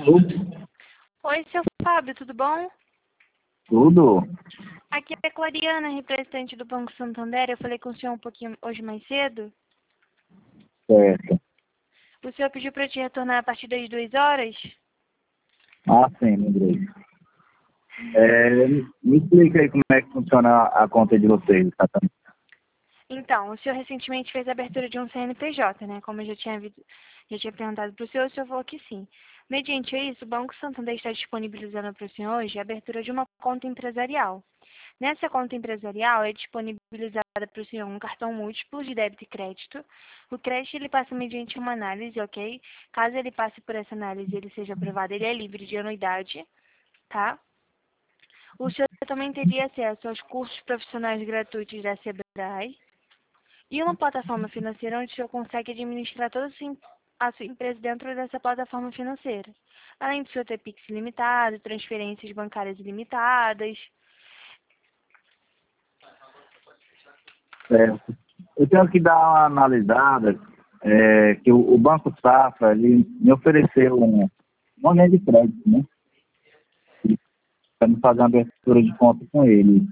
Alô? Oi, seu Fábio, tudo bom? Tudo? Aqui é a Clariana, representante do Banco Santander. Eu falei com o senhor um pouquinho hoje mais cedo. Certo. O senhor pediu para eu te retornar a partir das 2 horas? Ah, sim, lembrei. Me explica aí como é que funciona a conta de vocês, exatamente. Então, o senhor recentemente fez a abertura de um CNPJ, né? Como eu já tinha perguntado para o senhor falou que sim. Mediante isso, o Banco Santander está disponibilizando para o senhor hoje a abertura de uma conta empresarial. Nessa conta empresarial é disponibilizada para o senhor um cartão múltiplo de débito e crédito. O crédito ele passa mediante uma análise, ok? Caso ele passe por essa análise e ele seja aprovado, ele é livre de anuidade, tá? O senhor também teria acesso aos cursos profissionais gratuitos da Sebrae e uma plataforma financeira onde o senhor consegue administrar toda a sua empresa dentro dessa plataforma financeira. Além do senhor ter Pix ilimitado, transferências bancárias ilimitadas. Certo. Eu tenho que dar uma analisada, que o Banco Safra, ele me ofereceu uma linha de crédito, né? Para me fazer uma abertura de conta com ele.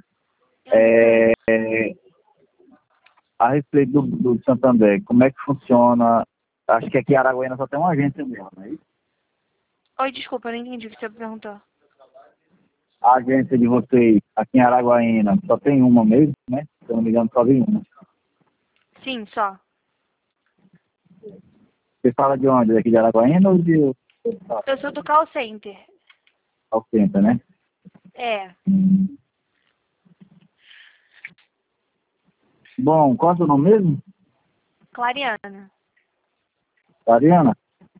A respeito do Santander, como é que funciona? Acho que aqui em Araguaína só tem uma agência mesmo, não é isso? Oi, desculpa, eu não entendi o que o senhor perguntou. A agência de vocês aqui em Araguaína só tem uma mesmo, né? Se eu não me engano, só tem uma. Sim, só. Você fala de onde? Daqui de Araguaína ou de Eu sou do call center. Alcenta, né? É, Bom, qual é o seu nome mesmo? Clariana. Ariana?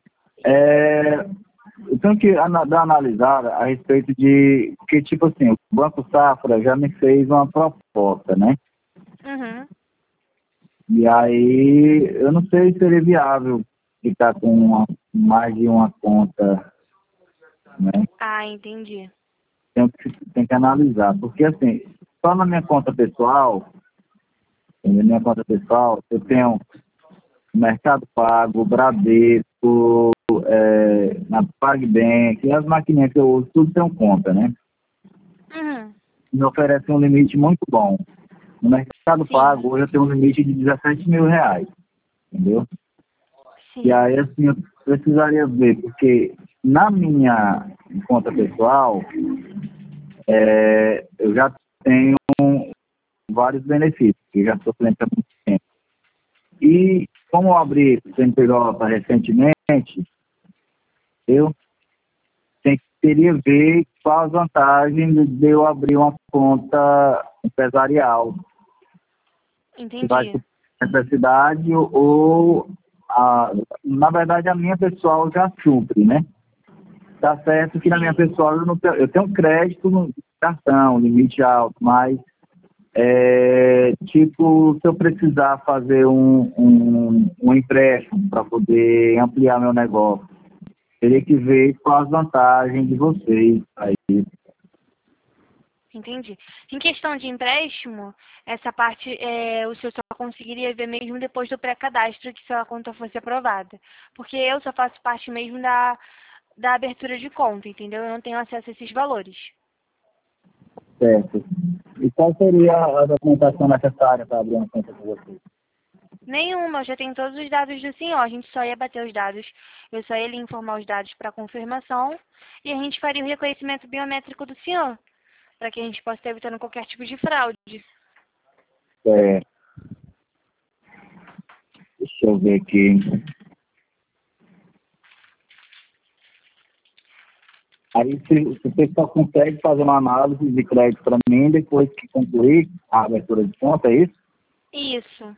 Eu tenho que dar uma analisada a respeito de... Porque, tipo assim, o Banco Safra já me fez uma proposta, né? Uhum. E aí, eu não sei se seria viável ficar com mais de uma conta, né? Ah, entendi. Tem que analisar. Porque, assim, só na minha conta pessoal, eu tenho Mercado Pago, Bradesco, na PagBank, e as maquininhas que eu uso, tudo tem um conta, né? Uhum. Me oferece um limite muito bom. No Mercado Sim, Pago, hoje eu tenho um limite de R$ 17.000, entendeu? E sim. aí, assim, eu precisaria ver, porque na minha conta pessoal, eu já tenho vários benefícios, que já sou cliente há muito tempo. E como eu abri o CNPJ recentemente, eu teria que ver qual as vantagens de eu abrir uma conta empresarial. Se vai Entendi. ter necessidade ou, na verdade, a minha pessoal já supre, né? Tá certo que na minha Sim. pessoal eu tenho crédito no cartão, limite alto, mas tipo, se eu precisar fazer um empréstimo para poder ampliar meu negócio, teria que ver quais as vantagens de vocês aí. Entendi. Em questão de empréstimo, essa parte o senhor só conseguiria ver mesmo depois do pré-cadastro que sua conta fosse aprovada. Porque eu só faço parte mesmo da abertura de conta, entendeu? Eu não tenho acesso a esses valores. Certo. E qual seria a documentação necessária para abrir uma conta com vocês? Nenhuma, eu já tenho todos os dados do senhor. A gente só ia bater os dados, eu só ia lhe informar os dados para confirmação e a gente faria o reconhecimento biométrico do senhor, para que a gente possa estar evitando qualquer tipo de fraude. É, deixa eu ver aqui. Aí se você só consegue fazer uma análise de crédito para mim depois que concluir a abertura de conta, é isso? Isso.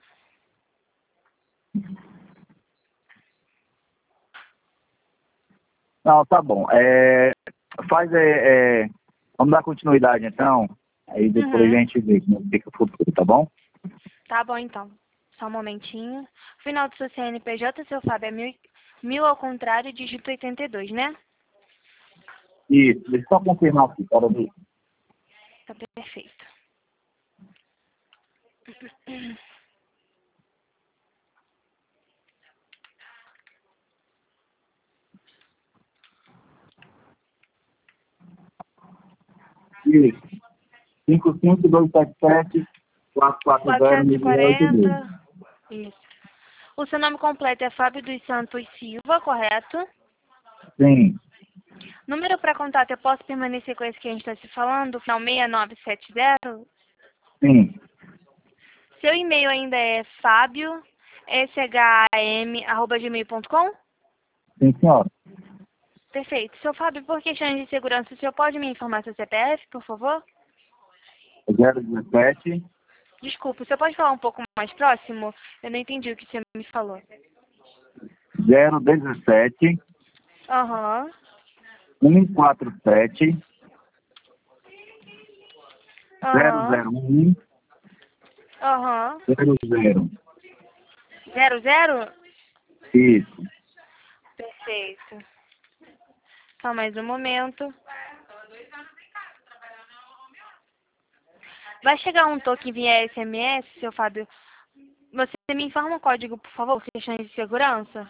Não, tá bom. Faz, vamos dar continuidade então, aí depois a Uhum. gente vê como fica o futuro, tá bom? Tá bom, então. Só um momentinho. O final do seu CNPJ, seu Fábio, é mil ao contrário, dígito 82, né? Isso, deixa eu só confirmar aqui, para ver. Tá perfeito. Isso. 55277-440-1682. 440. Isso. O seu nome completo é Fábio dos Santos Silva, correto? Sim, Número para contato, eu posso permanecer com esse que a gente está se falando, final 6970? sim, Seu e-mail ainda é fabio.sham@gmail.com? sim, senhora. Perfeito. Seu Fábio, por questões de segurança, o senhor pode me informar seu CPF, por favor? 017 Desculpa, o senhor pode falar um pouco mais próximo? Eu não entendi o que o senhor me falou. 017 Aham. 147 Aham. 001 Aham. 00. 00? Isso. Perfeito. Só mais um momento. Vai chegar um token via SMS, seu Fábio? Você me informa o código, por favor, questões de segurança?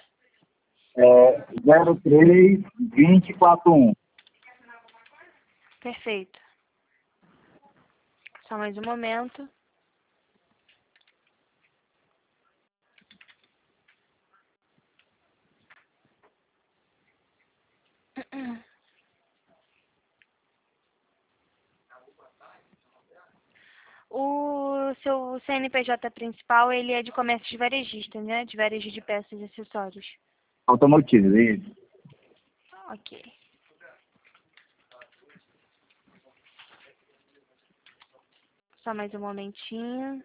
03 241. Perfeito. Só mais um momento. O seu CNPJ principal, ele é de comércio de varejista, né? De varejo de peças e acessórios. Automotivo, isso. Ok. Só mais um momentinho.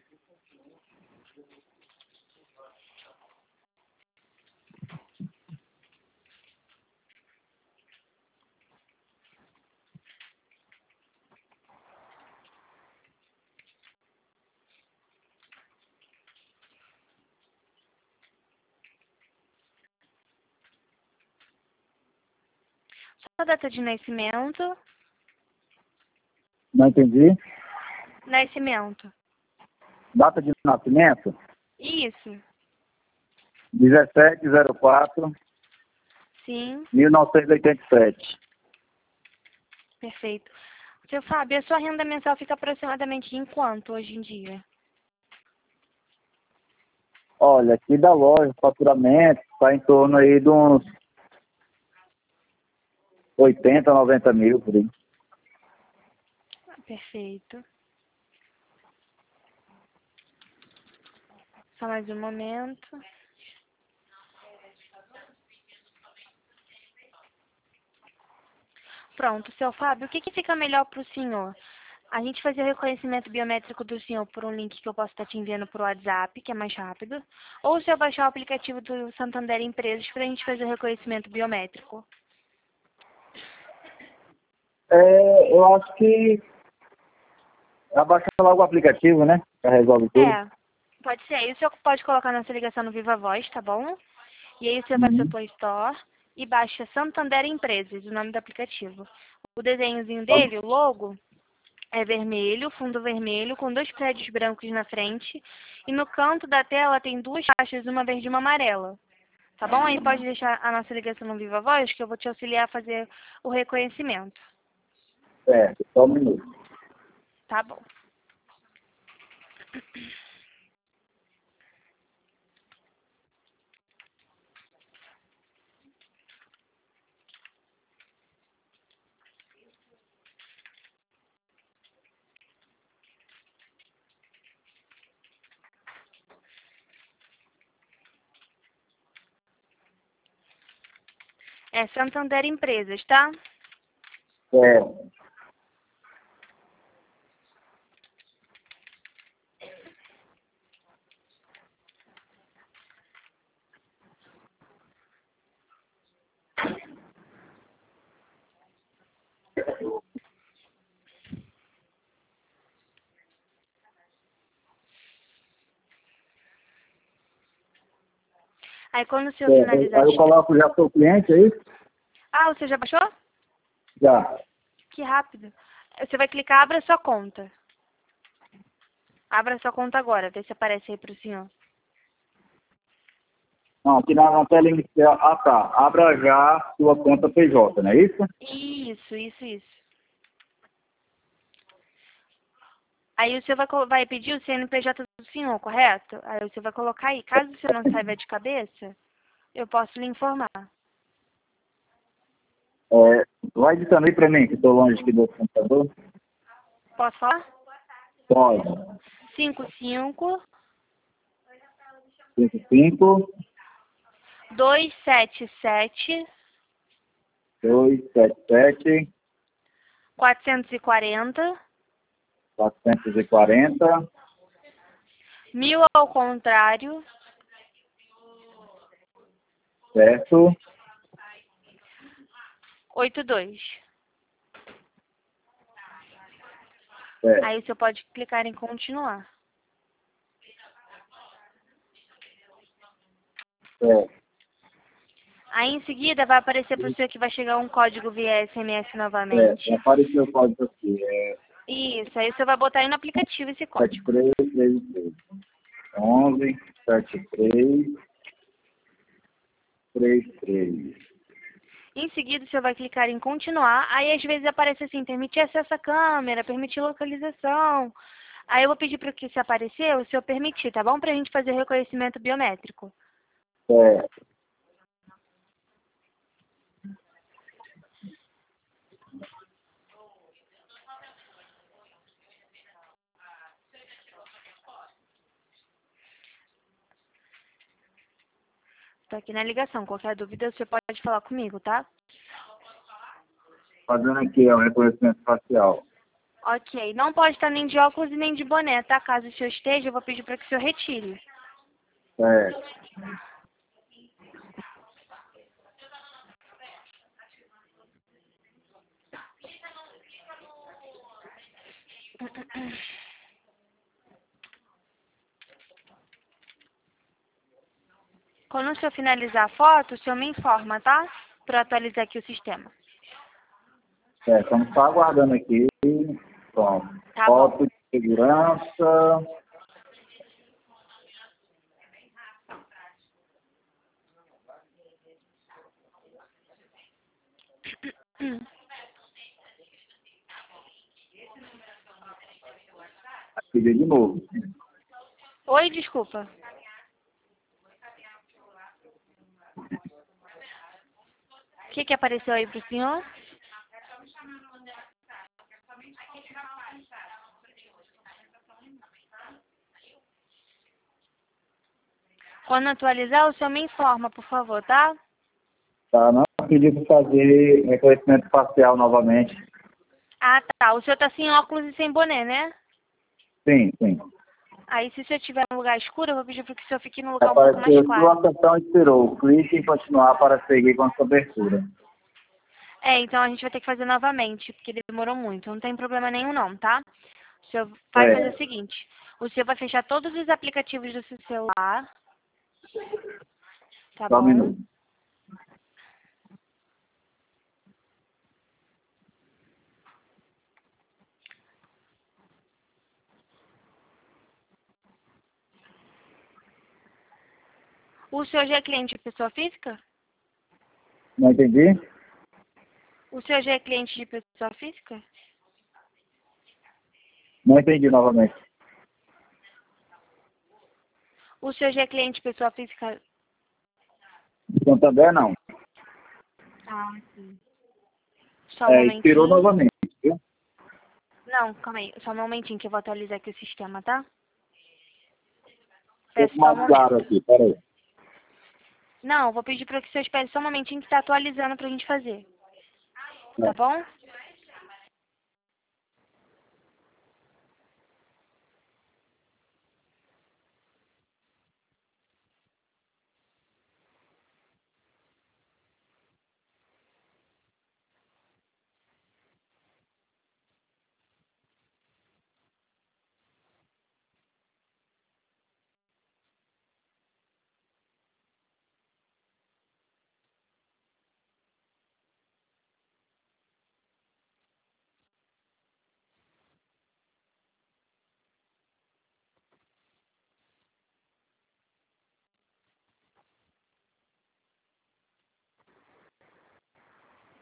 Sua data de nascimento. Não entendi. Nascimento. Data de nascimento? Isso. 17/04/1987. Sim. Perfeito. Seu Fábio, a sua renda mensal fica aproximadamente em quanto hoje em dia? Olha, aqui da loja, o faturamento está em torno aí de uns 80, 90 mil por aí. Perfeito. Só mais um momento. Pronto, seu Fábio, o que fica melhor para o senhor? A gente fazer o reconhecimento biométrico do senhor por um link que eu posso estar te enviando por WhatsApp, que é mais rápido, ou se eu baixar o aplicativo do Santander Empresas para a gente fazer o reconhecimento biométrico? Eu acho que abaixa logo o aplicativo, né? Já resolve tudo. É, pode ser. Aí o senhor pode colocar nossa ligação no Viva Voz, tá bom? E aí você vai no seu Uhum. Play Store e baixa Santander Empresas, o nome do aplicativo. O desenhozinho Tá, dele, o logo, é vermelho, fundo vermelho, com dois prédios brancos na frente. E no canto da tela tem duas faixas, uma verde e uma amarela. Tá bom? Aí pode deixar a nossa ligação no Viva Voz, que eu vou te auxiliar a fazer o reconhecimento. certo, só um minuto. Tá bom. É Santander Empresas, tá? É, Aí quando o senhor finalizar Aí eu de... coloco já sou cliente, é isso? Ah, você já baixou? Já. Que rápido. Você vai clicar, abra sua conta. Abra sua conta agora, vê se aparece aí pro senhor. Não, aqui na tela inicial. Ah, tá. Abra já sua conta PJ, não é isso? Isso. Aí o senhor vai pedir o CNPJ do senhor, correto? Aí o senhor vai colocar aí. Caso o senhor não saiba de cabeça, eu posso lhe informar. Vai ditando aí para mim, que estou longe aqui do computador. Posso falar? Pode. 55 55 277 277 440 440 1000 ao contrário, certo? 82. Certo. Aí o senhor pode clicar em continuar. Certo. Aí em seguida vai aparecer para o senhor que vai chegar um código via SMS novamente. Apareceu o código aqui. Isso, aí o senhor vai botar aí no aplicativo esse código. 7333 11 73 33. Em seguida, o senhor vai clicar em continuar. Aí, às vezes, aparece assim, permitir acesso à câmera, permitir localização. Aí, eu vou pedir para que se aparecer, o senhor permitir, tá bom? Para a gente fazer o reconhecimento biométrico. Certo. Estou aqui na ligação. Qualquer dúvida, o senhor pode falar comigo, tá? Fazendo aqui o reconhecimento facial. Ok. Não pode estar nem de óculos e nem de boné, tá? Caso o senhor esteja, eu vou pedir para que o senhor retire. Certo. Quando o senhor finalizar a foto, o senhor me informa, tá? Para atualizar aqui o sistema. Certo. Estamos só aguardando aqui. Pronto. Tá bom. Foto de segurança. Aqui de novo. Oi, desculpa. O que apareceu aí pro senhor? Quando atualizar, o senhor me informa, por favor, tá? Tá, não pedi para fazer reconhecimento facial novamente. Ah, tá. O senhor tá sem óculos e sem boné, né? Sim, sim. Aí, se o senhor estiver no lugar escuro, eu vou pedir para que o senhor fique no lugar um pouco mais Apareceu claro. sua sessão expirou. Clique em continuar para seguir com a cobertura. É, então a gente vai ter que fazer novamente, porque demorou muito. Não tem problema nenhum não, tá? O senhor vai fazer o seguinte. O senhor vai fechar todos os aplicativos do seu celular. Tá Só um bom? minuto. O senhor já é cliente de pessoa física? Não entendi? O senhor já é cliente de pessoa física? Não entendi novamente. O senhor já é cliente de pessoa física? Santander não. Ah, sim. Só um momentinho. Expirou novamente, viu? Não, calma aí. Só um momentinho que eu vou atualizar aqui o sistema, tá? Um Peço pouco só um mais claro momento. aqui, peraí. Não, vou pedir para que o senhor espere só um momentinho que está atualizando pra gente fazer. Tá bom?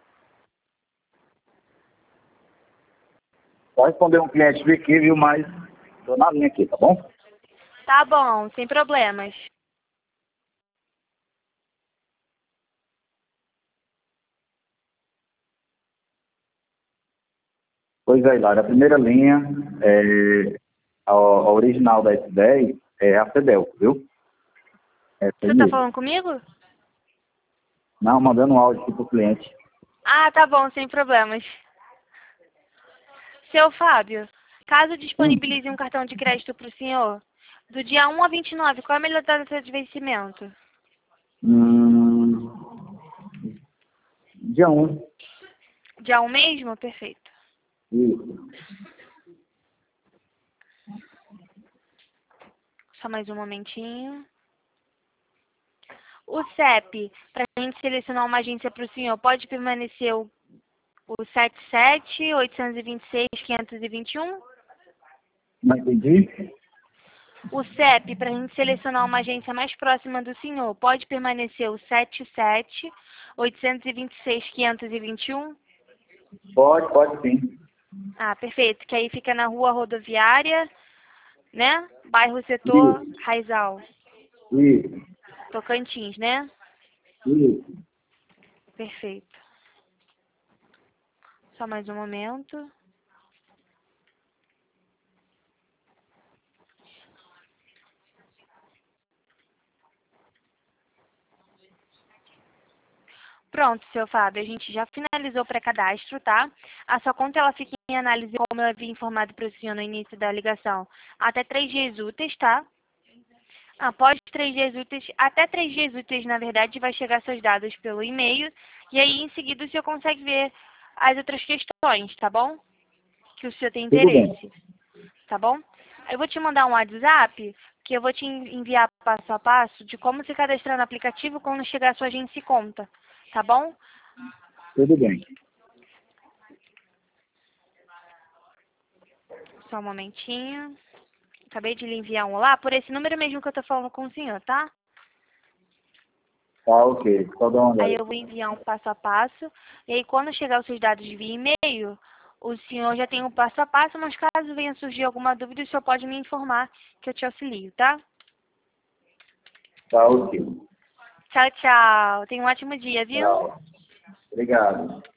Só responder um cliente aqui, viu? Mas Tô na linha aqui, tá bom? Tá bom, sem problemas. Pois é, Hilário, a primeira linha, a original da S10 é a Cedelco, viu? Essa aí Você tá mesmo. falando comigo? Não, mandando um áudio aqui pro cliente. Ah, tá bom, sem problemas. Seu Fábio, caso Hum, disponibilize um cartão de crédito para o senhor, do dia 1 a 29, qual é a melhor data de vencimento? hum, dia 1. Dia 1 mesmo? Perfeito. Isso. Só mais um momentinho. O CEP, para a gente selecionar uma agência para o senhor, pode permanecer o 77 826 521? Não entendi? O CEP, para a gente selecionar uma agência mais próxima do senhor, pode permanecer o 77 826 521? Pode sim. Ah, perfeito. Que aí fica na Rua Rodoviária, né? Bairro Setor Isso, Raizal, isso, Tocantins, né? isso. Perfeito. Só mais um momento. Pronto, seu Fábio, a gente já finalizou o pré-cadastro, tá? A sua conta ela fica em análise, como eu havia informado para o senhor no início da ligação, até 3 dias úteis, tá? Após 3 dias úteis, até 3 dias úteis, na verdade, vai chegar seus dados pelo e-mail e aí em seguida o senhor consegue ver as outras questões, tá bom? Que o senhor tem Tudo bem. interesse, tá bom? Eu vou te mandar um WhatsApp que eu vou te enviar passo a passo de como se cadastrar no aplicativo quando chegar a sua agência e conta, tá bom? Tudo bem. Só um momentinho. Acabei de lhe enviar um lá por esse número mesmo que eu tô falando com o senhor, tá? Tá, ok. Só dá uma Aí olhada. eu vou enviar um passo a passo. E aí quando chegar os seus dados via e-mail, o senhor já tem um passo a passo, mas caso venha surgir alguma dúvida, o senhor pode me informar que eu te auxilio, tá? Tá, ok. Tchau, tchau. Tenha um ótimo dia, viu? Tchau. Obrigado.